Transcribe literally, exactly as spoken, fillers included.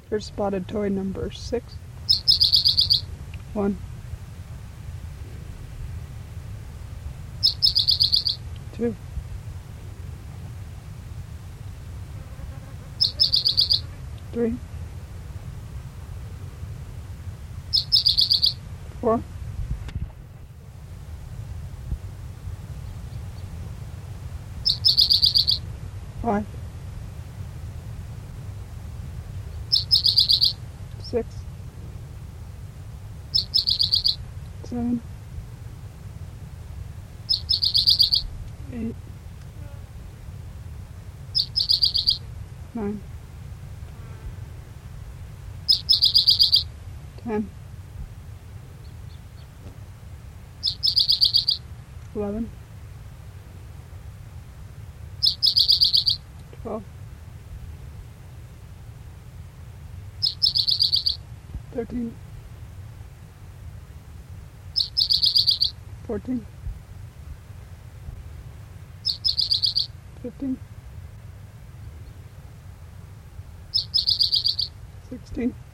Here's spotted toy number six. One. Two. Three. Four. Five. Six. Seven. Eight. Nine. Ten. Eleven. Twelve. Thirteen. Fourteen. Fifteen. Sixteen.